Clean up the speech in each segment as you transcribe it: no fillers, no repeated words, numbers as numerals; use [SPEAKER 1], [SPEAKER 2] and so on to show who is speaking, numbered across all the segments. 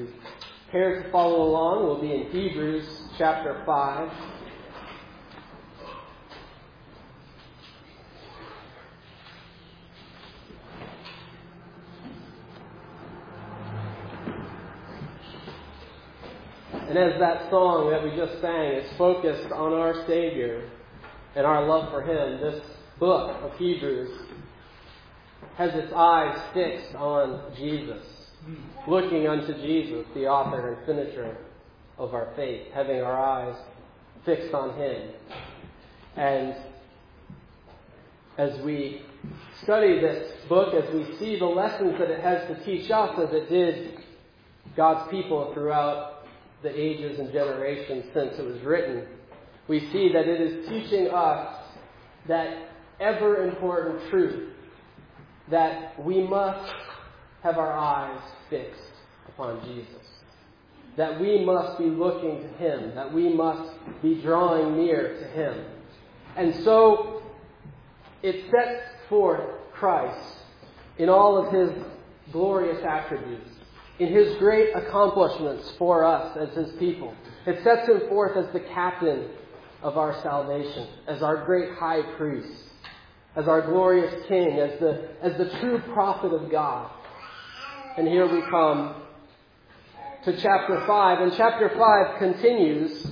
[SPEAKER 1] you care to follow along, we'll be in Hebrews chapter 5. And as that song that we just sang is focused on our Savior and our love for Him, this book of Hebrews has its eyes fixed on Jesus, looking unto Jesus, the author and finisher of our faith, having our eyes fixed on Him. And as we study this book, as we see the lessons that it has to teach us, as it did God's people throughout the ages and generations since it was written, we see that it is teaching us that ever important truth that we must have our eyes fixed upon Jesus, that we must be looking to Him, that we must be drawing near to Him. And so it sets forth Christ in all of His glorious attributes, in His great accomplishments for us as His people. It sets Him forth as the captain of our salvation, as our great high priest, as our glorious King, as the true prophet of God. And here we come to chapter 5. And chapter 5 continues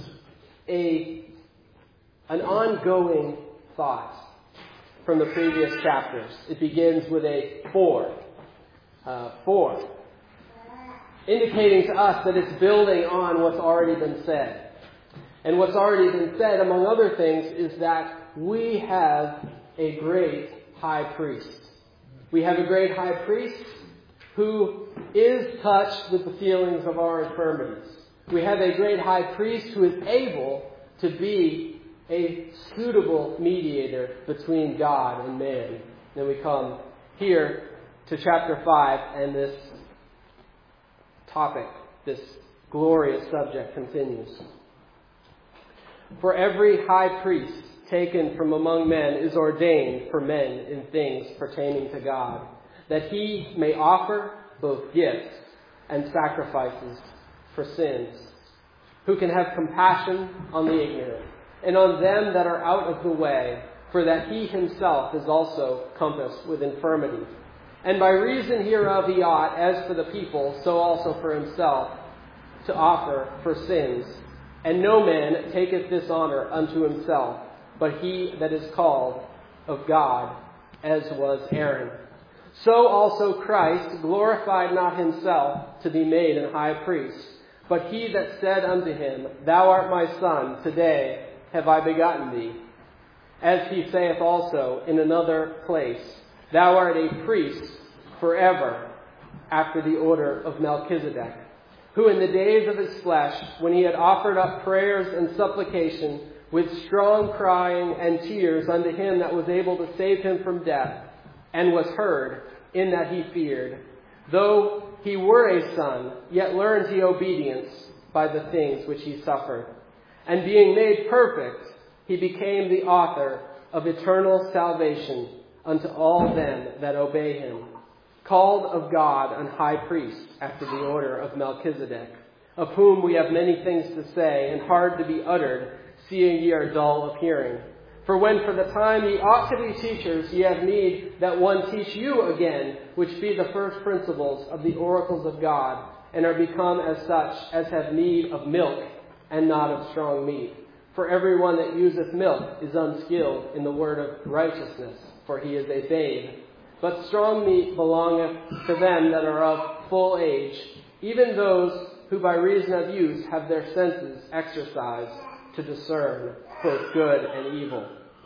[SPEAKER 1] an ongoing thought from the previous chapters. It begins with a 4, indicating to us that it's building on what's already been said. And what's already been said, among other things, is that we have a great high priest. We have a great high priest who is touched with the feelings of our infirmities. We have a great high priest who is able to be a suitable mediator between God and man. Then we come here to chapter 5, and this topic, this glorious subject, continues. For every high priest taken from among men is ordained for men in things pertaining to God, that he may offer both gifts and sacrifices for sins, who can have compassion on the ignorant, and on them that are out of the way, for that he himself is also compassed with infirmity. And by reason hereof he ought, as for the people, so also for himself, to offer for sins. And no man taketh this honor unto himself, but he that is called of God, as was Aaron. So also Christ glorified not himself to be made an high priest, but he that said unto him, Thou art my son, today have I begotten thee. As he saith also in another place, Thou art a priest forever, after the order of Melchizedek, who in the days of his flesh, when he had offered up prayers and supplication with strong crying and tears unto him that was able to save him from death, and was heard, in that he feared, though he were a son, yet learned he obedience by the things which he suffered. And being made perfect, he became the author of eternal salvation unto all them that obey him, called of God an high priest after the order of Melchizedek, of whom we have many things to say, and hard to be uttered, seeing ye are dull of hearing. For when for the time ye ought to be teachers, ye have need that one teach you again, which be the first principles of the oracles of God, and are become as such as have need of milk, and not of strong meat. For every one that useth milk is unskilled in the word of righteousness, for he is a babe. But strong meat belongeth to them that are of full age, even those who by reason of use have their senses exercised to discern both good and evil.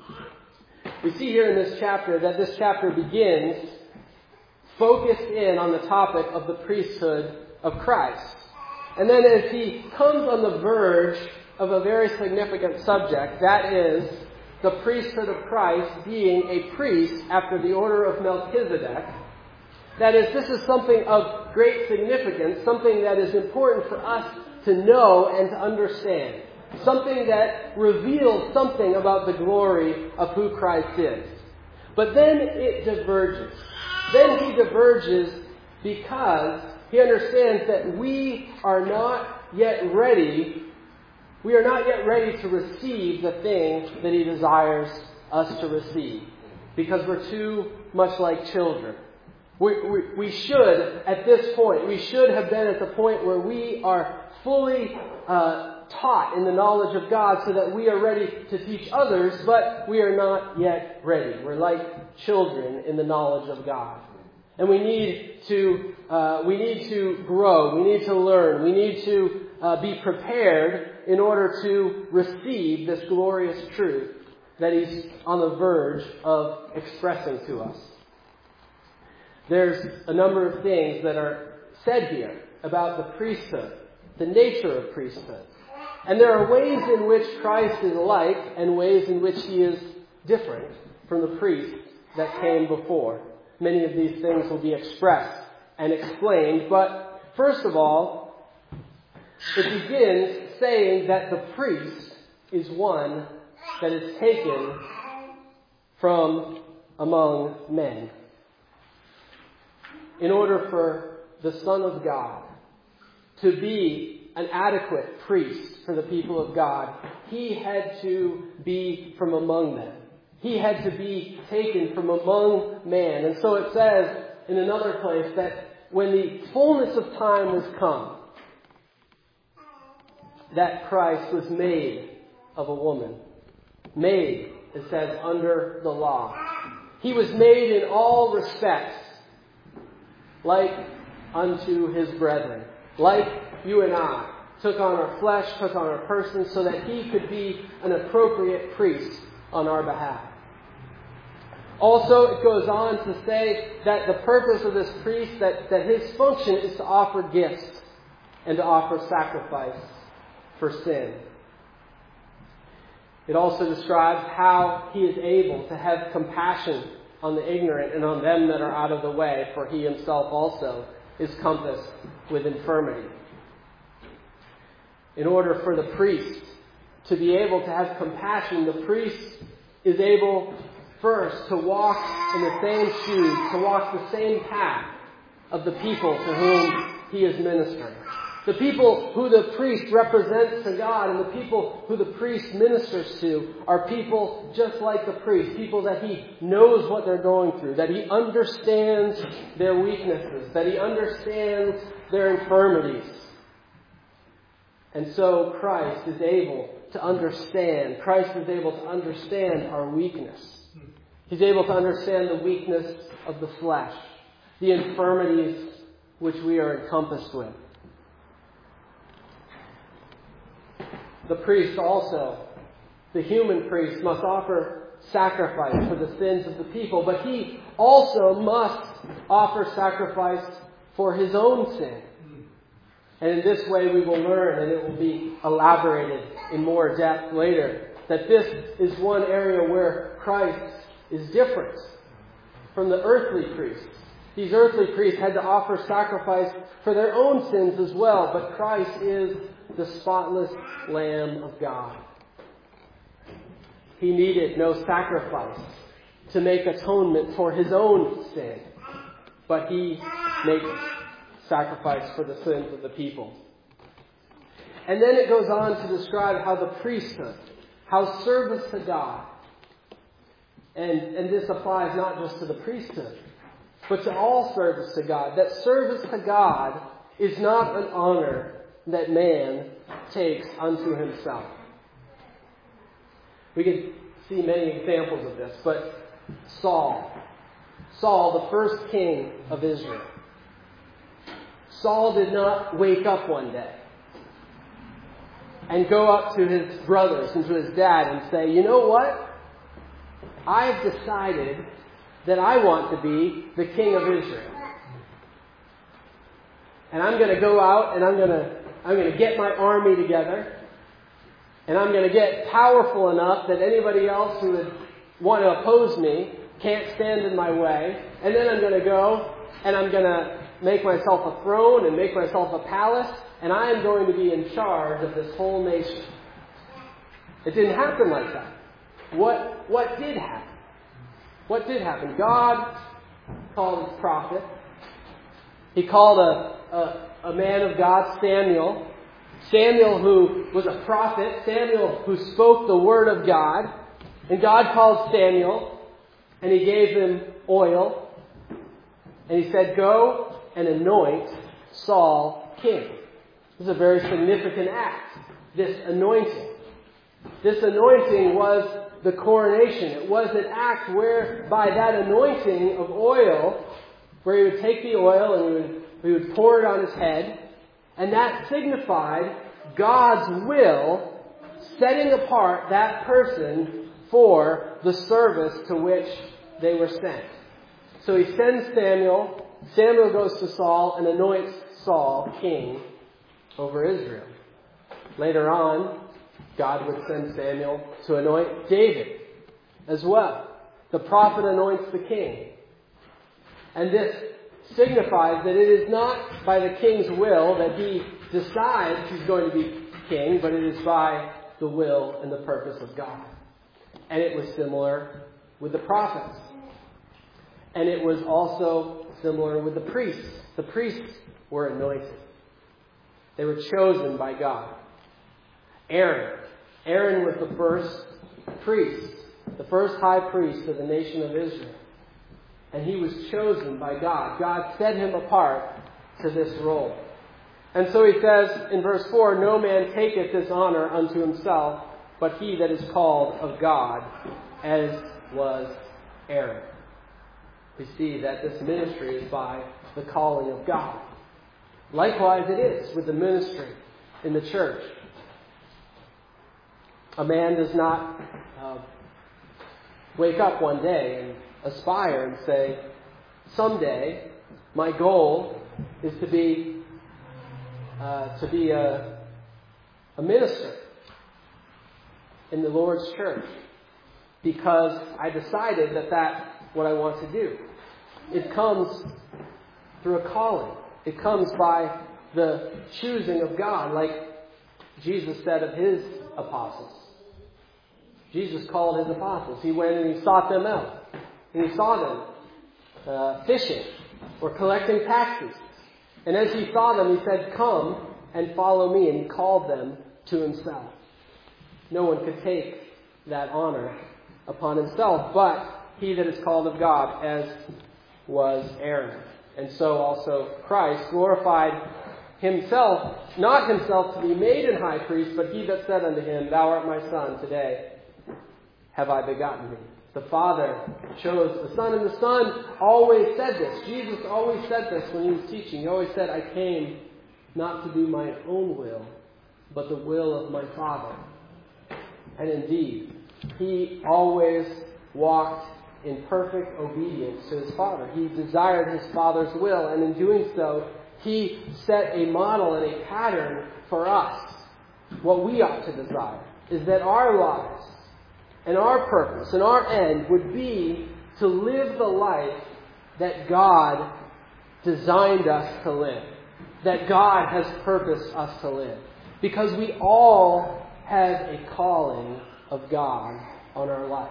[SPEAKER 1] We see here in this chapter that this chapter begins focused in on the topic of the priesthood of Christ. And then as he comes on the verge of a very significant subject, that is the priesthood of Christ being a priest after the order of Melchizedek. That is, this is something of great significance, something that is important for us to know and to understand. Something that reveals something about the glory of who Christ is. But then it diverges. Then he diverges because He understands that we are not yet ready. We are not yet ready to receive the thing that He desires us to receive, because we're too much like children. We should, at this point, we should have been at the point where we are fully taught in the knowledge of God so that we are ready to teach others, but we are not yet ready. We're like children in the knowledge of God. And we need to grow. We need to learn. We need to be prepared in order to receive this glorious truth that He's on the verge of expressing to us. There's a number of things that are said here about the priesthood, the nature of priesthood. And there are ways in which Christ is like and ways in which He is different from the priests that came before. Many of these things will be expressed and explained, but first of all, it begins saying that the priest is one that is taken from among men. In order for the Son of God to be an adequate priest for the people of God, He had to be from among them. He had to be taken from among man. And so it says in another place that when the fullness of time was come, that Christ was made of a woman. Made, it says, under the law. He was made in all respects like unto His brethren. Like you and I. Took on our flesh, took on our person, so that He could be an appropriate priest on our behalf. Also, it goes on to say that the purpose of this priest, that his function is to offer gifts and to offer sacrifice for sin. It also describes how He is able to have compassion on the ignorant and on them that are out of the way, for He Himself also is compassed with infirmity. In order for the priest to be able to have compassion, the priest is able first to walk in the same shoes, to walk the same path of the people to whom he is ministering. The people who the priest represents to God and the people who the priest ministers to are people just like the priest, people that he knows what they're going through, that he understands their weaknesses, that he understands their infirmities. And so Christ is able to understand. Christ is able to understand our weakness. He's able to understand the weakness of the flesh, the infirmities which we are encompassed with. The priest also, the human priest, must offer sacrifice for the sins of the people, but he also must offer sacrifice for his own sin. And in this way we will learn, and it will be elaborated in more depth later, that this is one area where Christ is different from the earthly priests. These earthly priests had to offer sacrifice for their own sins as well, but Christ is the spotless Lamb of God. He needed no sacrifice to make atonement for his own sin, but he makes sacrifice for the sins of the people. And then it goes on to describe how the priesthood, how service to God, and this applies not just to the priesthood, but to all service to God, that service to God is not an honor that man takes unto himself. We can see many examples of this, but Saul, the first king of Israel. Saul did not wake up one day and go up to his brothers and to his dad and say, you know what? I've decided that I want to be the king of Israel. And I'm going to go out and I'm going to get my army together. And I'm going to get powerful enough that anybody else who would want to oppose me can't stand in my way. And then I'm going to go and I'm going to make myself a throne and make myself a palace. And I am going to be in charge of this whole nation. It didn't happen like that. What did happen? What did happen? God called his prophet He called a man of God, Samuel. Samuel, who was a prophet. Samuel, who spoke the word of God. And God called Samuel, and He gave him oil. And He said, go and anoint Saul king. This is a very significant act, this anointing. This anointing was the coronation. It was an act whereby that anointing of oil, where He would take the oil and He would pour it on his head, and that signified God's will, setting apart that person for the service to which they were sent. So He sends Samuel. Samuel goes to Saul and anoints Saul king over Israel. Later on, God would send Samuel to anoint David as well. The prophet anoints the king. And this signifies that it is not by the king's will that he decides he's going to be king, but it is by the will and the purpose of God. And it was similar with the prophets. And it was also similar with the priests. The priests were anointed. They were chosen by God. Aaron was the first priest, the first high priest of the nation of Israel. And he was chosen by God. God set him apart to this role. And so he says in verse 4, no man taketh this honor unto himself, but he that is called of God, as was Aaron. We see that this ministry is by the calling of God. Likewise it is with the ministry in the church. A man does not wake up one day and aspire and say, someday my goal is to be a minister in the Lord's church because I decided that that's what I want to do. It comes through a calling. It comes by the choosing of God, like Jesus said of His apostles. Jesus called His apostles. He went and He sought them out. And He saw them fishing or collecting taxes. And as He saw them, He said, come and follow me. And He called them to Himself. No one could take that honor upon himself, but he that is called of God, as was Aaron. And so also Christ glorified Himself, not Himself to be made an high priest, but He that said unto Him, thou art my Son, today have I begotten thee. The Father chose the Son, and the Son always said this. Jesus always said this when He was teaching. He always said, I came not to do my own will, but the will of my Father. And indeed, He always walked in perfect obedience to His Father. He desired His Father's will, and in doing so, He set a model and a pattern for us. What we ought to desire is that our lives and our purpose and our end would be to live the life that God designed us to live, that God has purposed us to live. Because we all have a calling of God on our life.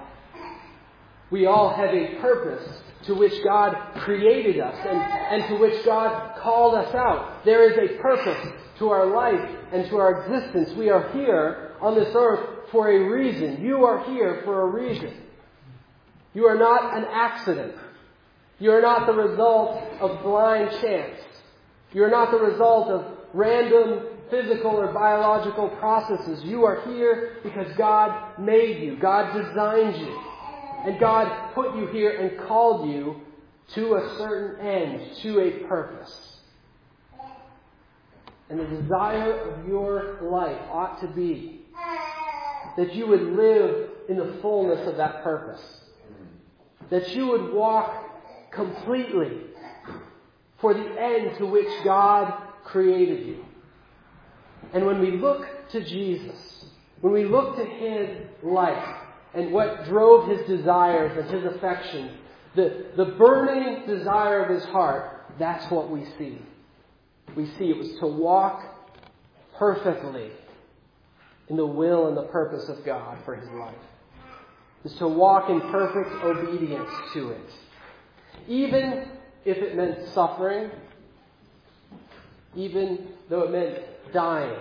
[SPEAKER 1] We all have a purpose to which God created us and to which God called us out. There is a purpose to our life and to our existence. We are here on this earth for a reason. You are here for a reason. You are not an accident. You are not the result of blind chance. You are not the result of random physical or biological processes. You are here because God made you. God designed you. And God put you here and called you to a certain end, to a purpose. And the desire of your life ought to be that you would live in the fullness of that purpose. That you would walk completely for the end to which God created you. And when we look to Jesus, when we look to His life and what drove His desires and His affections, the burning desire of His heart, that's what we see. We see it was to walk perfectly in the will and the purpose of God for His life. It was to walk in perfect obedience to it. Even if it meant suffering, even though it meant dying.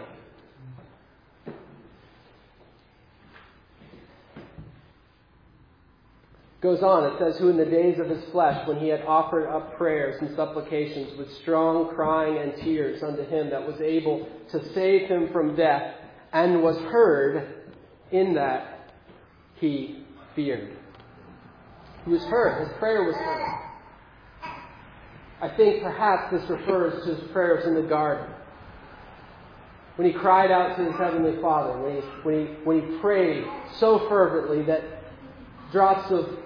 [SPEAKER 1] Goes on, it says, who in the days of his flesh, when he had offered up prayers and supplications with strong crying and tears unto him that was able to save him from death, and was heard, in that he feared. He was heard. His prayer was heard. I think perhaps this refers to his prayers in the garden. When he cried out to his heavenly Father, when he prayed so fervently that drops of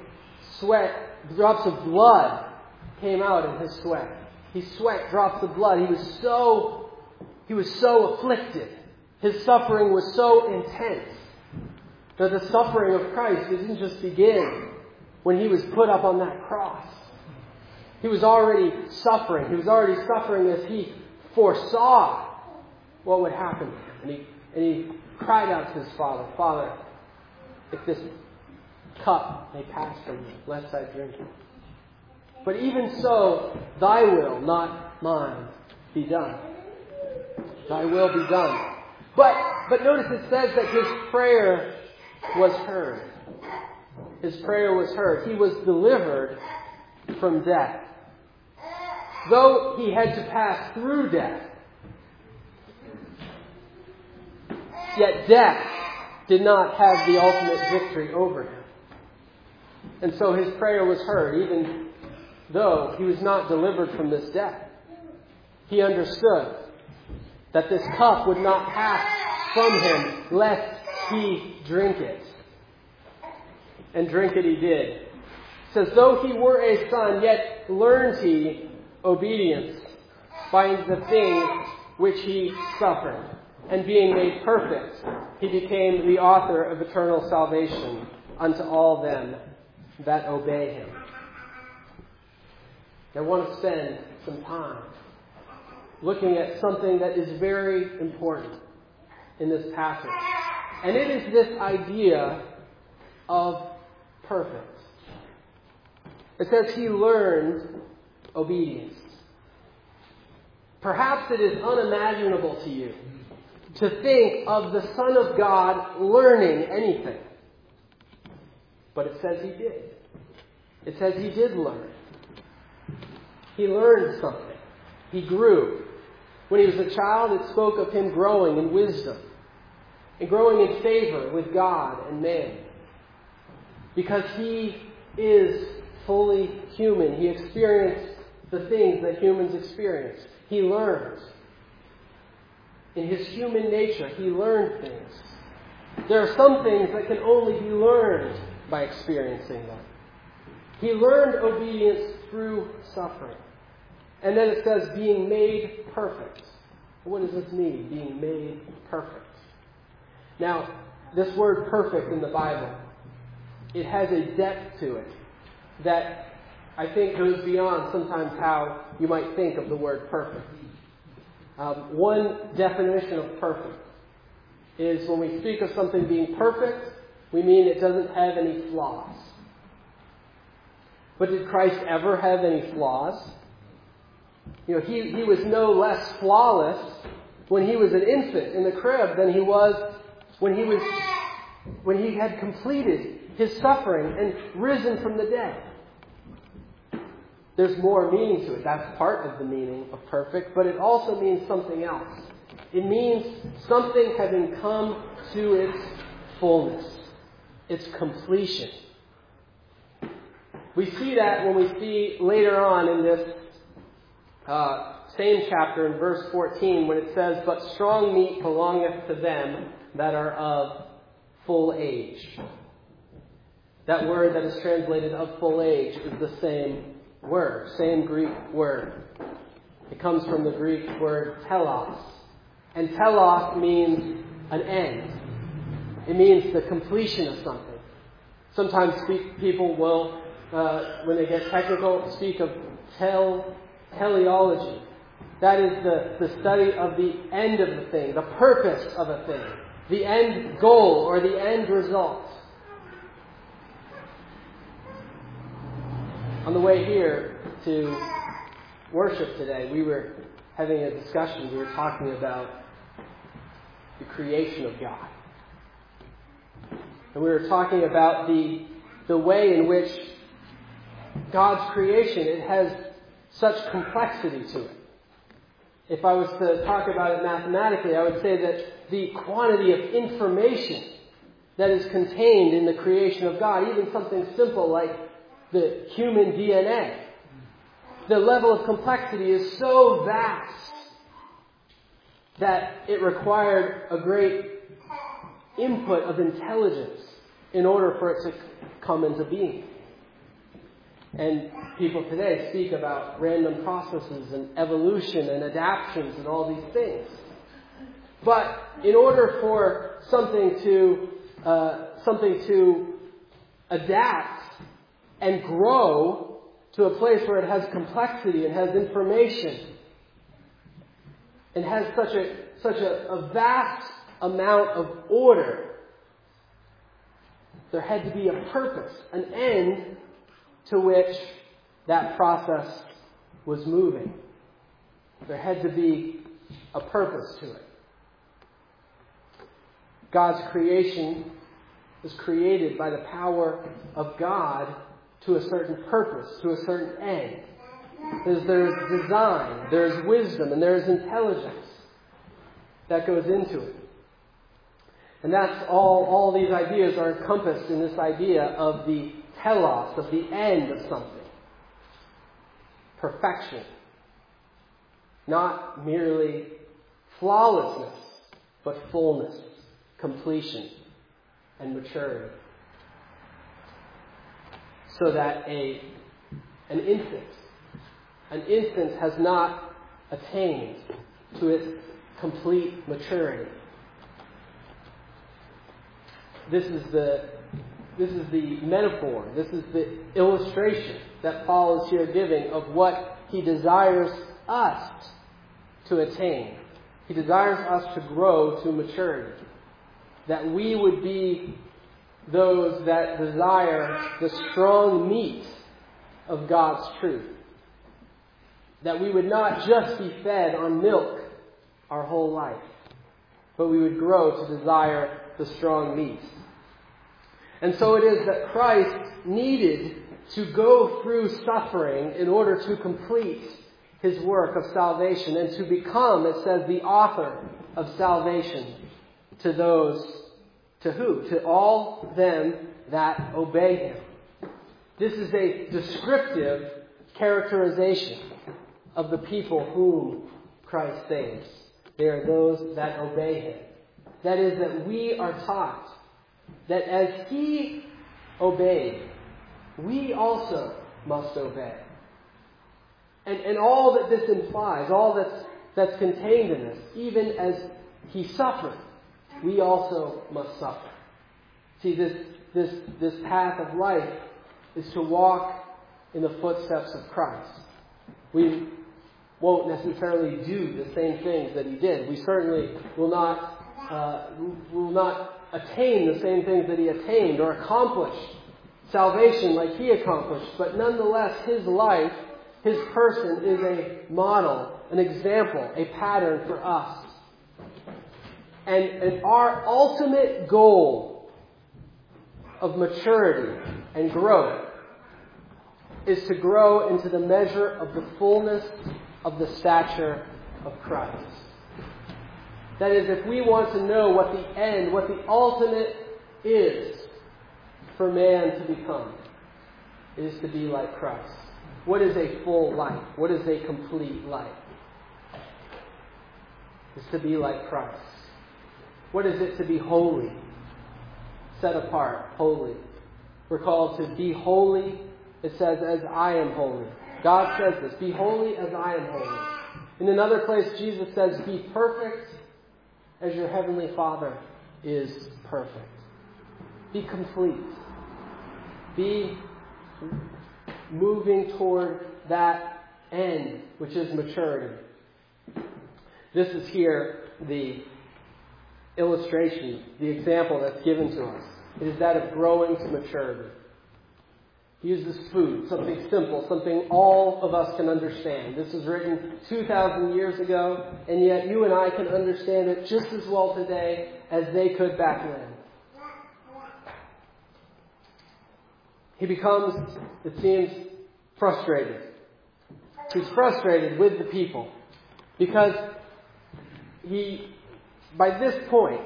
[SPEAKER 1] blood came out in his sweat. He sweat drops of blood. He was so afflicted. His suffering was so intense that the suffering of Christ didn't just begin when he was put up on that cross. He was already suffering. He was already suffering as he foresaw what would happen to him. And he cried out to his Father, Father, if this cup may pass from me, lest I drink it. But even so, thy will, not mine, be done. Thy will be done. But notice it says that his prayer was heard. His prayer was heard. He was delivered from death. Though he had to pass through death, yet death did not have the ultimate victory over him. And so his prayer was heard, even though he was not delivered from this death. He understood that this cup would not pass from him lest he drink it. And drink it he did. It says, though he were a son, yet learned he obedience by the things which he suffered. And being made perfect, he became the author of eternal salvation unto all them that obey him. I want to spend some time looking at something that is very important in this passage. And it is this idea of perfect. It says he learned obedience. Perhaps it is unimaginable to you to think of the Son of God learning anything. But it says he did. It says he did learn. He learned something. He grew. When he was a child, it spoke of him growing in wisdom and growing in favor with God and man. Because he is fully human. He experienced the things that humans experience. He learned. In his human nature, he learned things. There are some things that can only be learned by experiencing them. He learned obedience through suffering. And then it says being made perfect. What does this mean, being made perfect? Now, this word perfect in the Bible, it has a depth to it that I think goes beyond sometimes how you might think of the word perfect. One definition of perfect is when we speak of something being perfect, we mean it doesn't have any flaws. But did Christ ever have any flaws? He was no less flawless when he was an infant in the crib than he was when he had completed his suffering and risen from the dead. There's more meaning to it. That's part of the meaning of perfect, but it also means something else. It means something having come to its fullness, its completion. We see that when we see later on in this same chapter in verse 14 when it says, but strong meat belongeth to them that are of full age. That word that is translated of full age is the same word, same Greek word. It comes from the Greek word telos. And telos means an end. It means the completion of something. Sometimes people will, when they get technical, speak of teleology. That is the study of the end of the thing, the purpose of a thing, the end goal or the end result. On the way here to worship today, we were having a discussion, we were talking about the creation of God. And we were talking about the way in which God's creation, it has such complexity to it. If I was to talk about it mathematically, I would say that the quantity of information that is contained in the creation of God, even something simple like the human DNA, the level of complexity is so vast that it required a great input of intelligence in order for it to come into being. And people today speak about random processes and evolution and adaptations and all these things. But in order for something to adapt and grow to a place where it has complexity and has information and has such a vast amount of order, there had to be a purpose, an end to which that process was moving. There had to be a purpose to it. God's creation was created by the power of God to a certain purpose, to a certain end. There's design, there's wisdom, and there's intelligence that goes into it. And that's all these ideas are encompassed in this idea of the telos, of the end of something. Perfection. Not merely flawlessness, but fullness, completion, and maturity. So that an infant has not attained to its complete maturity. This is the metaphor, this is the illustration that Paul is here giving of what he desires us to attain. He desires us to grow to maturity. That we would be those that desire the strong meat of God's truth. That we would not just be fed on milk our whole life, but we would grow to desire the strong meat. And so it is that Christ needed to go through suffering in order to complete his work of salvation and to become, it says, the author of salvation to those, to who? To all them that obey him. This is a descriptive characterization of the people whom Christ saves. They are those that obey him. That is, that we are taught that as he obeyed, we also must obey. And all that this implies, all that's contained in this, even as he suffered, we also must suffer. See, this path of life is to walk in the footsteps of Christ. We won't necessarily do the same things that he did. We certainly will not attain the same things that he attained or accomplish salvation like he accomplished. But nonetheless, his life, his person is a model, an example, a pattern for us. And our ultimate goal of maturity and growth is to grow into the measure of the fullness of the stature of Christ. That is, if we want to know what the end, what the ultimate is for man to become, it is to be like Christ. What is a full life? What is a complete life? It's to be like Christ. What is it to be holy? Set apart, holy. We're called to be holy. It says, as I am holy. God says this, be holy as I am holy. In another place, Jesus says, be perfect as your heavenly Father is perfect. Be complete. Be moving toward that end, which is maturity. This is here the illustration, the example that's given to us. It is that of growing to maturity. He uses food, something simple, something all of us can understand. This was written 2,000 years ago, and yet you and I can understand it just as well today as they could back then. He becomes, it seems, frustrated. He's frustrated with the people because by this point,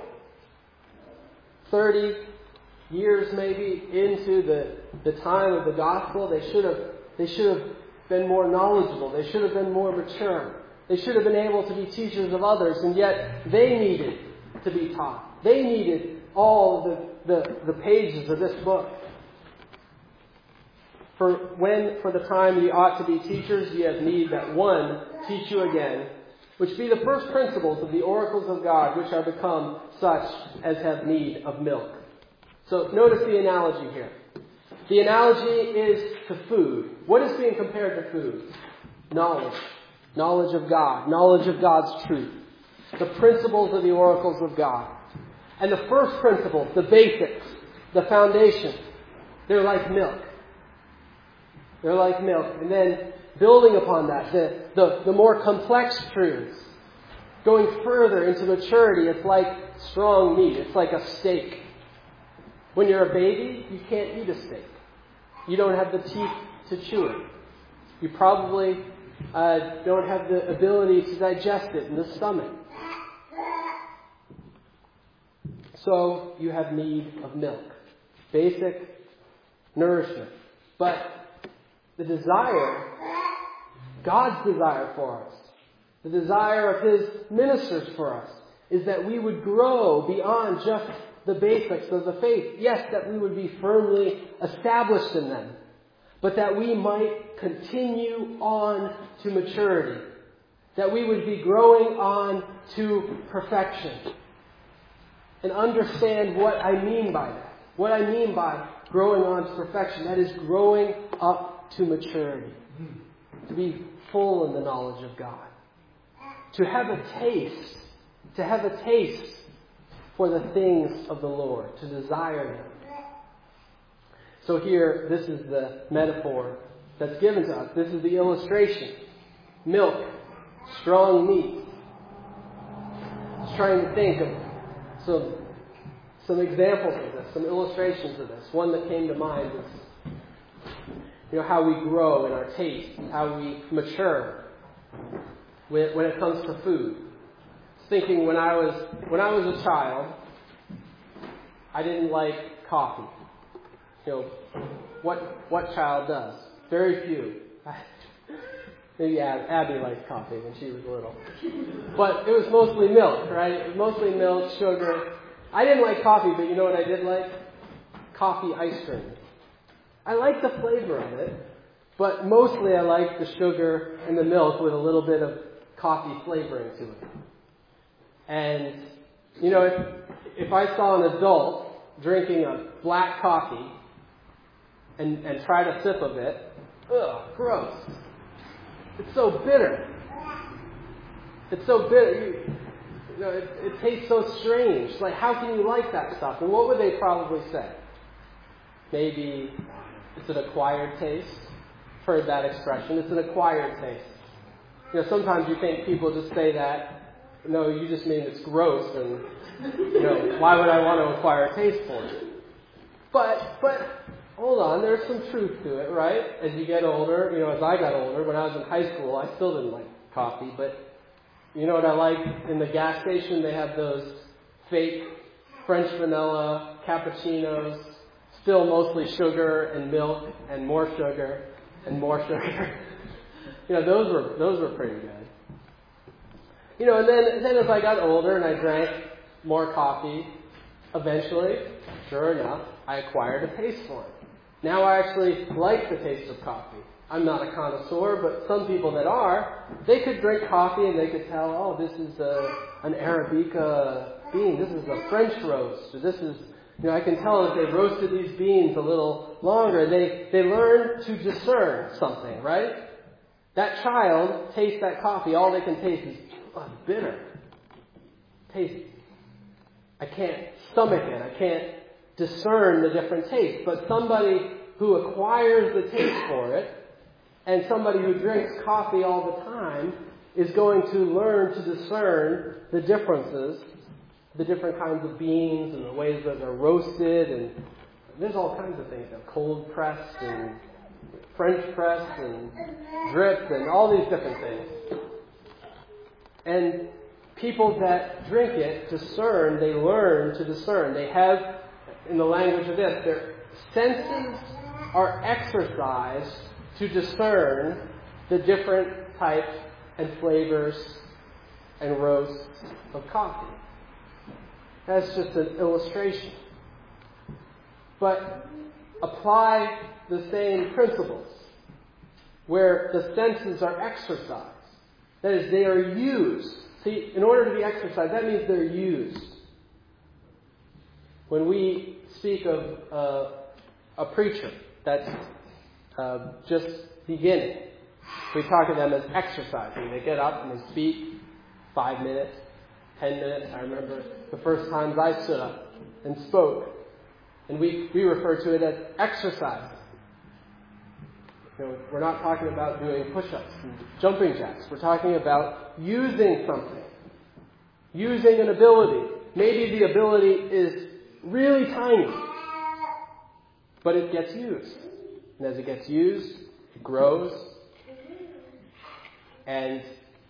[SPEAKER 1] 30 years maybe into the time of the gospel, they should have been more knowledgeable. They should have been more mature. They should have been able to be teachers of others, and yet they needed to be taught. They needed all the pages of this book. For the time ye ought to be teachers, ye have need that one teach you again, which be the first principles of the oracles of God, which are become such as have need of milk. So notice the analogy here. The analogy is to food. What is being compared to food? Knowledge. Knowledge of God. Knowledge of God's truth. The principles of the oracles of God. And the first principles, the basics, the foundation, they're like milk. They're like milk. And then building upon that, the more complex truths, going further into maturity, it's like strong meat. It's like a steak. When you're a baby, you can't eat a steak. You don't have the teeth to chew it. You probably don't have the ability to digest it in the stomach. So you have need of milk. Basic nourishment. But the desire, God's desire for us, the desire of His ministers for us, is that we would grow beyond just the basics of the faith. Yes, that we would be firmly established in them, but that we might continue on to maturity, that we would be growing on to perfection. And understand what I mean by that. What I mean by growing on to perfection. That is growing up to maturity. To be full in the knowledge of God. To have a taste. To have a taste for the things of the Lord. To desire them. So here, this is the metaphor that's given to us. This is the illustration. Milk. Strong meat. I was trying to think of some examples of this, some illustrations of this. One that came to mind is, how we grow in our taste, how we mature when it comes to food. Thinking when I was a child, I didn't like coffee. What child does? Very few. Maybe Abby liked coffee when she was little. But it was mostly milk, right? It was mostly milk, sugar. I didn't like coffee, but you know what I did like? Coffee ice cream. I liked the flavor of it, but mostly I liked the sugar and the milk with a little bit of coffee flavoring to it. And, if I saw an adult drinking a black coffee and tried a sip of it, ugh, gross. It's so bitter. It's so bitter. It tastes so strange. Like, how can you like that stuff? And what would they probably say? Maybe it's an acquired taste. I've heard that expression. It's an acquired taste. Sometimes you think people just say that. No, you just mean it's gross, and why would I want to acquire a taste for it? But hold on, there's some truth to it, right? As you get older, as I got older, when I was in high school, I still didn't like coffee, but you know what I like? In the gas station, they have those fake French vanilla cappuccinos, still mostly sugar and milk and more sugar and more sugar. Those were pretty good. And then as I got older and I drank more coffee, eventually, sure enough, I acquired a taste for it. Now I actually like the taste of coffee. I'm not a connoisseur, but some people that are, they could drink coffee and they could tell, oh, this is an Arabica bean. This is a French roast. Or this is, I can tell that they've roasted these beans a little longer. They learn to discern something, right? That child tastes that coffee. All they can taste is bitter. Taste. I can't stomach it. I can't discern the different tastes. But somebody who acquires the taste for it and somebody who drinks coffee all the time is going to learn to discern the differences, the different kinds of beans and the ways that they're roasted, and there's all kinds of things, cold pressed and French pressed and drip and all these different things. And people that drink it discern, they learn to discern. They have, in the language of this, their senses are exercised to discern the different types and flavors and roasts of coffee. That's just an illustration. But apply the same principles where the senses are exercised. That is, they are used. See, in order to be exercised, that means they're used. When we speak of a preacher that's just beginning, we talk of them as exercising. They get up and they speak 5 minutes, 10 minutes. I remember the first times I stood up and spoke. And we refer to it as exercise. We're not talking about doing push-ups and jumping jacks. We're talking about using something. Using an ability. Maybe the ability is really tiny, but it gets used. And as it gets used, it grows. And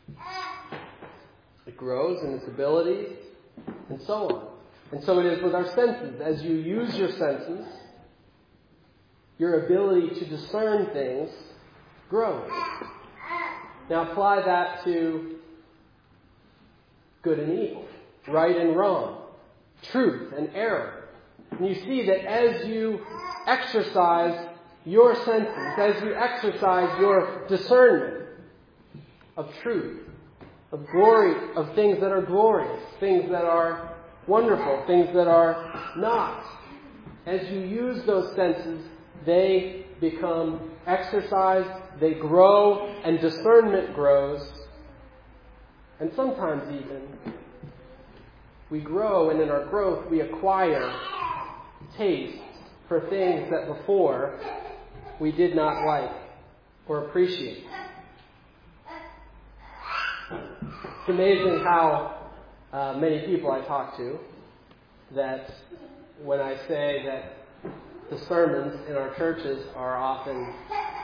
[SPEAKER 1] it grows in its abilities, and so on. And so it is with our senses. As you use your senses, your ability to discern things grows. Now apply that to good and evil, right and wrong, truth and error. And you see that as you exercise your senses, as you exercise your discernment of truth, of glory, of things that are glorious, things that are wonderful, things that are not. As you use those senses, they become exercised, they grow, and discernment grows. And sometimes even, we grow, and in our growth, we acquire taste for things that before we did not like or appreciate. It's amazing how many people I talk to that when I say that the sermons in our churches are often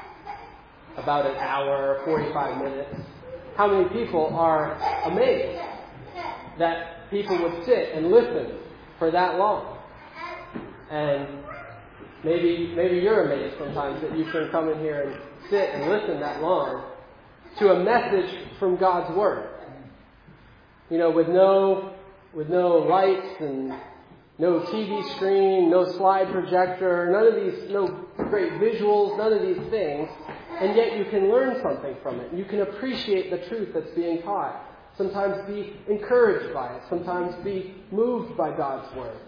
[SPEAKER 1] about an hour, 45 minutes, how many people are amazed that people would sit and listen for that long. And maybe you're amazed sometimes that you can come in here and sit and listen that long to a message from God's Word. With no lights and no TV screen, no slide projector, none of these, no great visuals, none of these things, and yet you can learn something from it. You can appreciate the truth that's being taught. Sometimes be encouraged by it. Sometimes be moved by God's Word.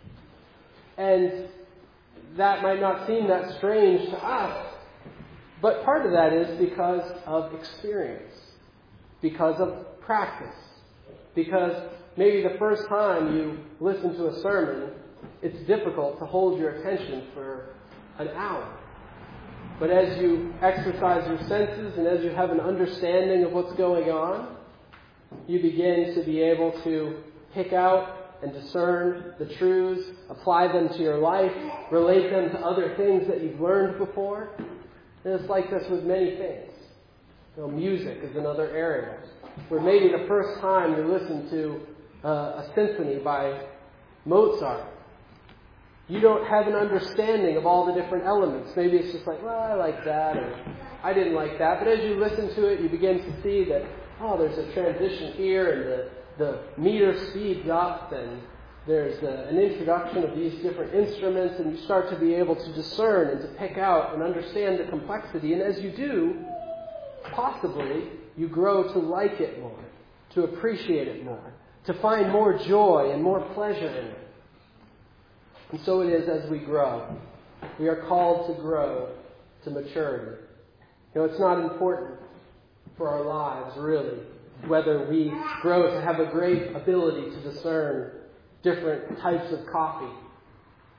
[SPEAKER 1] And that might not seem that strange to us, but part of that is because of experience, because of practice. Because maybe the first time you listen to a sermon, it's difficult to hold your attention for an hour. But as you exercise your senses and as you have an understanding of what's going on, you begin to be able to pick out and discern the truths, apply them to your life, relate them to other things that you've learned before. And it's like this with many things. Music is another area where maybe the first time you listen to a symphony by Mozart, you don't have an understanding of all the different elements. Maybe it's just like, well, I like that, or I didn't like that. But as you listen to it, you begin to see that, there's a transition here, and the meter speeds up, and there's an introduction of these different instruments, and you start to be able to discern and to pick out and understand the complexity. And as you do, possibly you grow to like it more, to appreciate it more, to find more joy and more pleasure in it. And so it is as we grow. We are called to grow to maturity. It's not important for our lives, really, whether we grow to have a great ability to discern different types of coffee.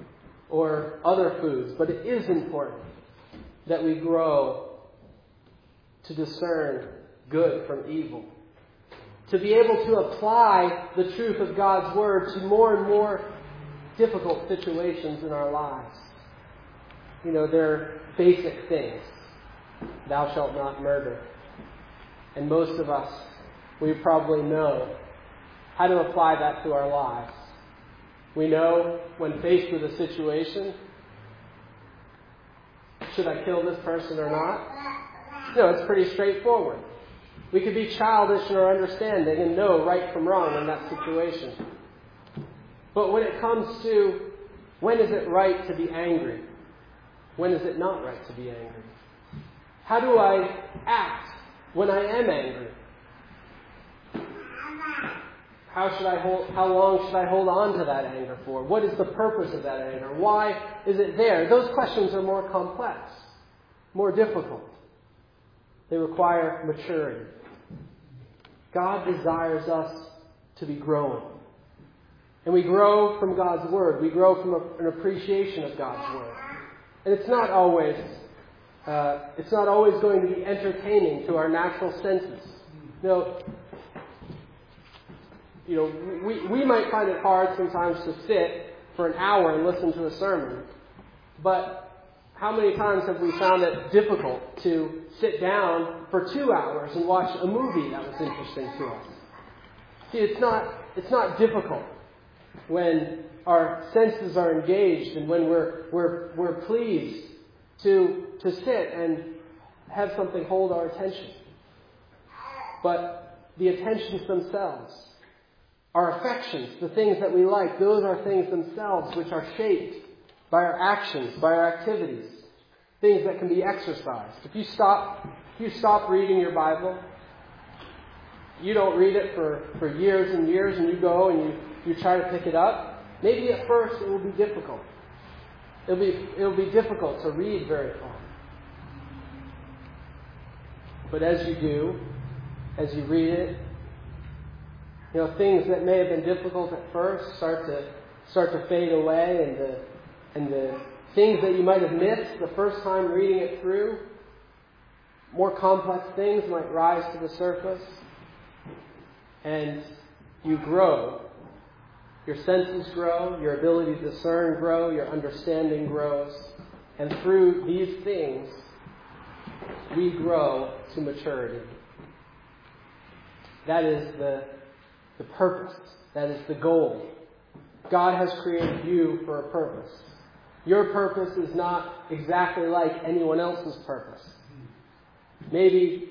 [SPEAKER 1] or other foods. But it is important that we grow to discern good from evil. To be able to apply the truth of God's Word to more and more difficult situations in our lives. They're basic things. Thou shalt not murder. And most of us, we probably know how to apply that to our lives. We know when faced with a situation, should I kill this person or not? No, it's pretty straightforward. We could be childish in our understanding and know right from wrong in that situation. But when it comes to when is it right to be angry? When is it not right to be angry? How do I act when I am angry? How long should I hold on to that anger for? What is the purpose of that anger? Why is it there? Those questions are more complex, more difficult. They require maturity. God desires us to be growing. And we grow from God's Word. We grow from an appreciation of God's Word. And it's not always going to be entertaining to our natural senses. We might find it hard sometimes to sit for an hour and listen to a sermon. But how many times have we found it difficult to sit down for 2 hours and watch a movie that was interesting to us? See, it's not difficult when our senses are engaged and when we're pleased to sit and have something hold our attention. But the attentions themselves, our affections, the things that we like, those are things themselves which are shaped by our actions, by our activities, things that can be exercised. If you stop reading your Bible, you don't read it for years and years, and you go and you try to pick it up, maybe at first it will be difficult. It'll be difficult to read very far. But as you do, as you read it, things that may have been difficult at first start to fade away, and the things that you might have missed the first time reading it through, more complex things might rise to the surface, and you grow. Your senses grow, your ability to discern grow, your understanding grows, and through these things, we grow to maturity. That is the purpose. That is the goal. God has created you for a purpose. Your purpose is not exactly like anyone else's purpose. Maybe,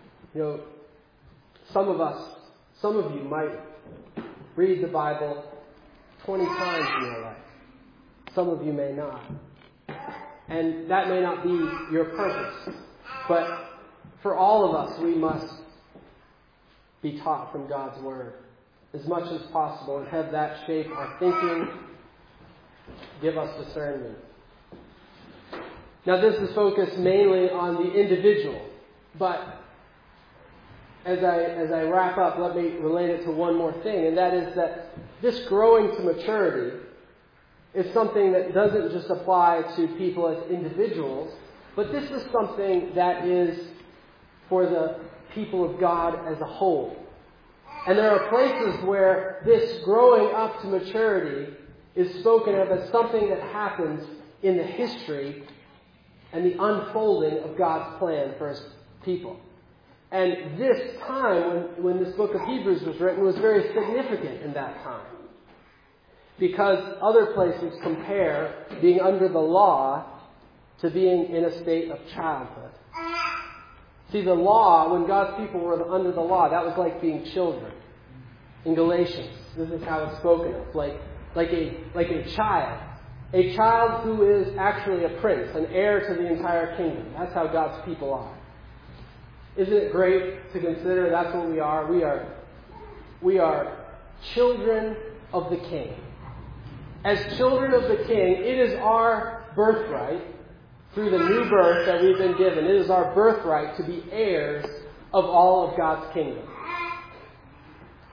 [SPEAKER 1] some of you might read the Bible 20 times in your life. Some of you may not. And that may not be your purpose. But for all of us, we must be taught from God's Word as much as possible and have that shape our thinking, give us discernment. Now, this is focused mainly on the individual, but as I wrap up, let me relate it to one more thing, and that is that this growing to maturity is something that doesn't just apply to people as individuals, but this is something that is for the people of God as a whole. And there are places where this growing up to maturity is spoken of as something that happens in the history and the unfolding of God's plan for His people. And this time, when this book of Hebrews was written, was very significant in that time. Because other places compare being under the law to being in a state of childhood. See, the law, when God's people were under the law, that was like being children. In Galatians, this is how it's spoken of, like a child. A child who is actually a prince, an heir to the entire kingdom. That's how God's people are. Isn't it great to consider that's what we are? We are children of the King. As children of the King, it is our birthright, through the new birth that we've been given, it is our birthright to be heirs of all of God's kingdom.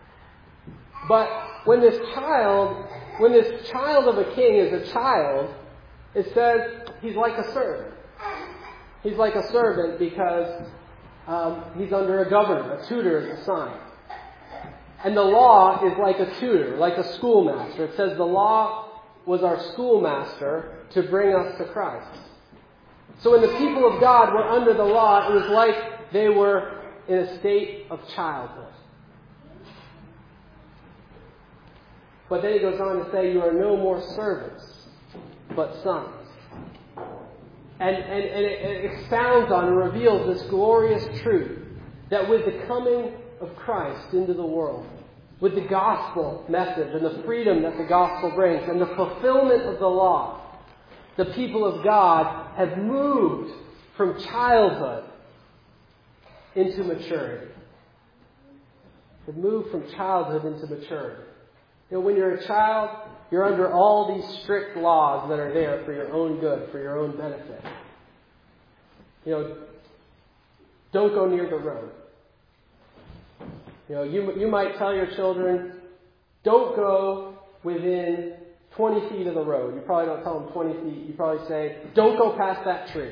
[SPEAKER 1] But when this child of a king is a child, It says he's like a servant. He's like a servant because he's under a governor. A tutor is assigned. And the law is like a tutor, like a schoolmaster. It says the law was our schoolmaster to bring us to Christ. So when the people of God were under the law, it was like they were in a state of childhood. But then he goes on to say, you are no more servants, but sons. And it expounds on and reveals this glorious truth that with the coming of Christ into the world, with the gospel message and the freedom that the gospel brings and the fulfillment of the law, the people of God have moved from childhood into maturity. They've moved from childhood into maturity. You know, when you're a child, you're under all these strict laws that are there for your own good, for your own benefit. You know, don't go near the road. You know, you might tell your children, don't go within 20 feet of the road. You probably don't tell them 20 feet. You probably say, don't go past that tree.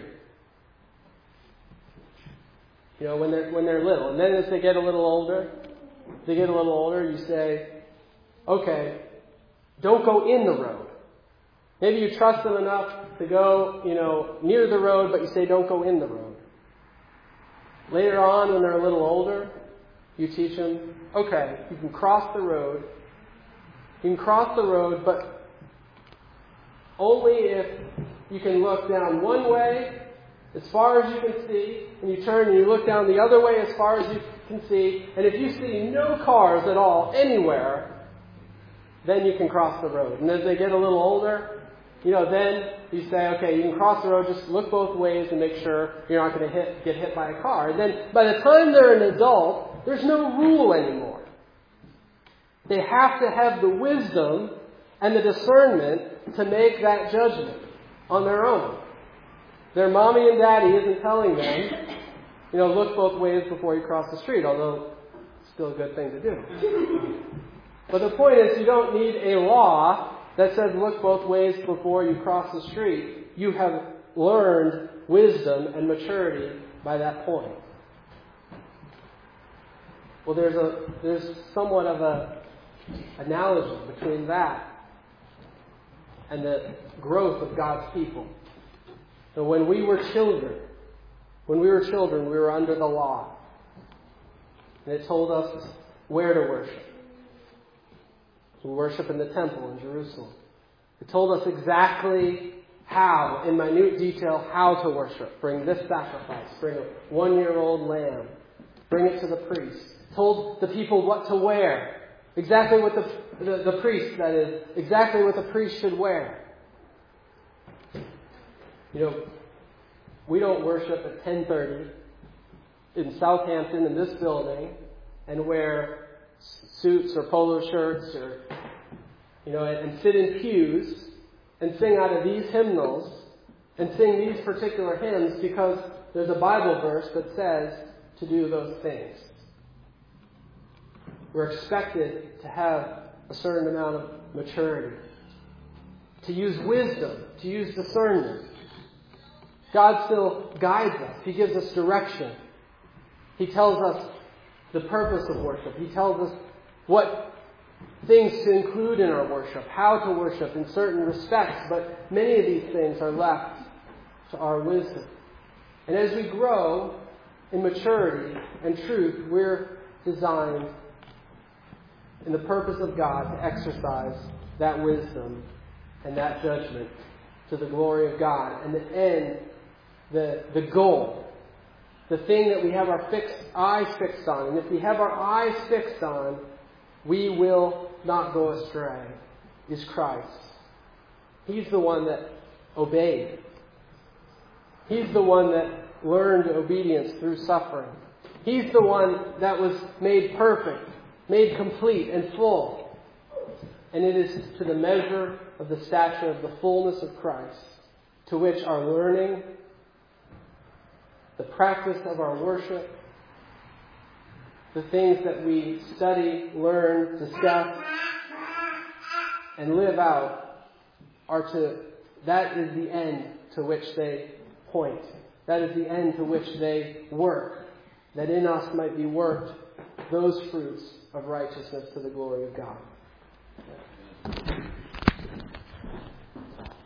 [SPEAKER 1] You know, when they're little. And then as they get a little older, you say, okay, don't go in the road. Maybe you trust them enough to go, near the road, but you say don't go in the road. Later on, when they're a little older, you teach them, okay, you can cross the road. You can cross the road, but only if you can look down one way as far as you can see, and you turn and you look down the other way as far as you can see, and if you see no cars at all anywhere, then you can cross the road. And as they get a little older, then you say, okay, you can cross the road, just look both ways and make sure you're not going to get hit by a car. And then by the time they're an adult, there's no rule anymore. They have to have the wisdom and the discernment to make that judgment on their own. Their mommy and daddy isn't telling them, look both ways before you cross the street, although it's still a good thing to do. But the point is, you don't need a law that says look both ways before you cross the street. You have learned wisdom and maturity by that point. Well, there's somewhat of a analogy between that and the growth of God's people. So when we were children, we were under the law. And it told us where to worship. We worship in the temple in Jerusalem. It told us exactly how, in minute detail, how to worship. Bring this sacrifice. Bring a 1-year-old lamb. Bring it to the priest. It told the people what to wear. Exactly what the priest, that is, exactly what the priest should wear. We don't worship at 10:30 in Southampton in this building and wear suits or polo shirts or, and sit in pews and sing out of these hymnals and sing these particular hymns because there's a Bible verse that says to do those things. We're expected to have a certain amount of maturity, to use wisdom, to use discernment. God still guides us. He gives us direction. He tells us the purpose of worship. He tells us what things to include in our worship, how to worship in certain respects, but many of these things are left to our wisdom. And as we grow in maturity and truth, we're designed in the purpose of God to exercise that wisdom and that judgment to the glory of God and the end, the goal. The thing that we have our eyes fixed on. And if we have our eyes fixed on, we will not go astray, is Christ. He's the one that obeyed. He's the one that learned obedience through suffering. He's the one that was made perfect, made complete and full. And it is to the measure of the stature of the fullness of Christ, to which our learning, the practice of our worship, the things that we study, learn, discuss, and live out are to That is the end to which they point. That is the end to which they work. That in us might be worked those fruits of righteousness to the glory of God.